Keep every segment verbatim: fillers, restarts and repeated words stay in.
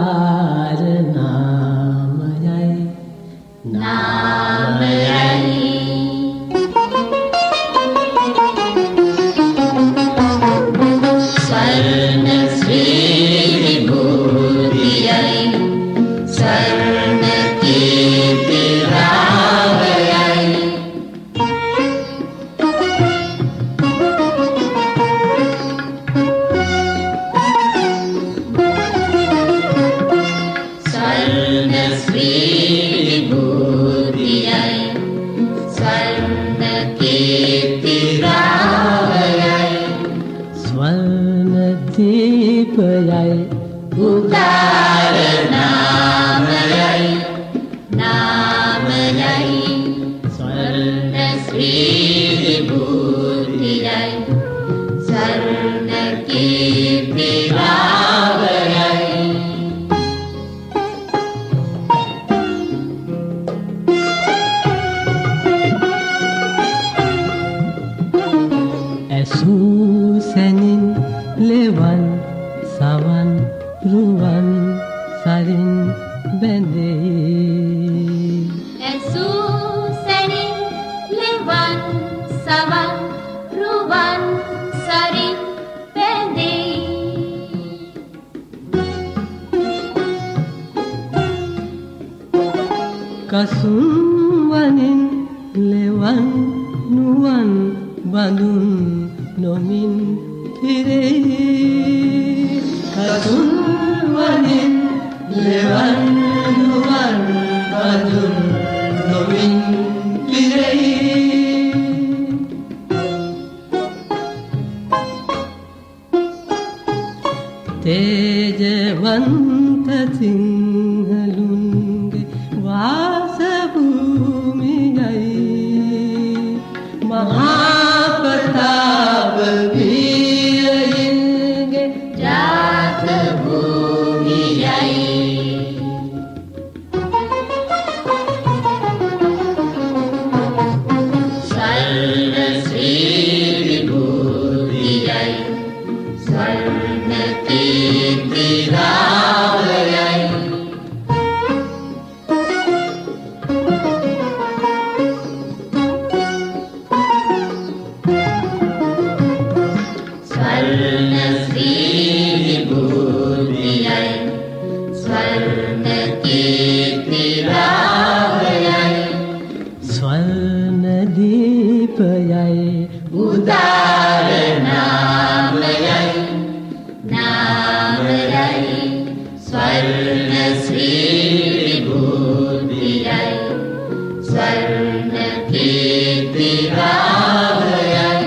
උදාර නාමයයි නාමයයි ස්වර්ණ ශ්‍රී විභූතියයි ස්වර්ණ කීර්ති රාවයයි ස්වර්ණ ශ්‍රී විභූතියයි ස්වර්ණ කීර්ති රාවයයි ස්වර්ණ දීපයයි උදාර නාමයයි නාමයයි ස්වර්ණ ශ්‍රී විභූතියයි ස්වර්ණ කීර්ති රාවයයි ඇසූ සැනින් ලෙවන් සවන් රුවන් සරින් බැඳේ ඇසූ සැනින් ලෙවන් සවන් රුවන් සරින් බැඳේ කසුන් වනින් ලෙවන් නුවන් බඳුන් නොමින් පිරේ කසුන් වනින් ලෙවන් නුවන් බඳුන් නොමින් පිරේ තේජවන්ත සිංහලුන්ගේ වාසභූමියයි මහා ප්‍රතාප වීරයින්ගේ ජාත භූමියයි ස්වර්ණ ශ්‍රී විභූතියයි ස්වර්ණ කීර්ති රාවයයි ස්වර්ණ ශ්‍රී විභූතියයි ස්වර්ණ කීර්ති රාවයයි ස්වර්ණ දීපයයි උදාර නාමයයි නාමයයි ස්වර්ණ ශ්‍රී විභූතියයි ස්වර්ණ කීර්ති රාවයයි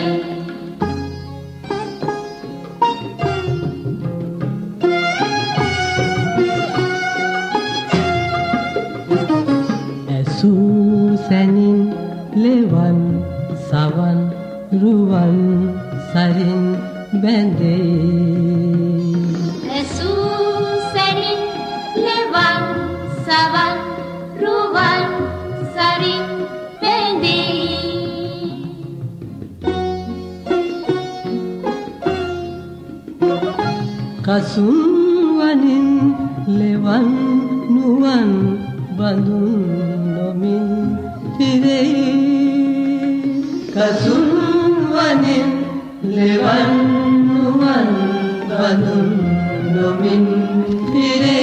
ඇසූ සැනින් ලෙවන් සවන් රුවන් සරින් බැඳේ ඇසූ සැනින් ලෙවන් සවන් රුවන් සරින් බැඳේ කසුන් වනින් ලෙවන් නුවන් බඳුන් නොමින් පිරේ කසුන් වනින් ලෙවන් නුවන් බඳුන් නොමින් පිරේ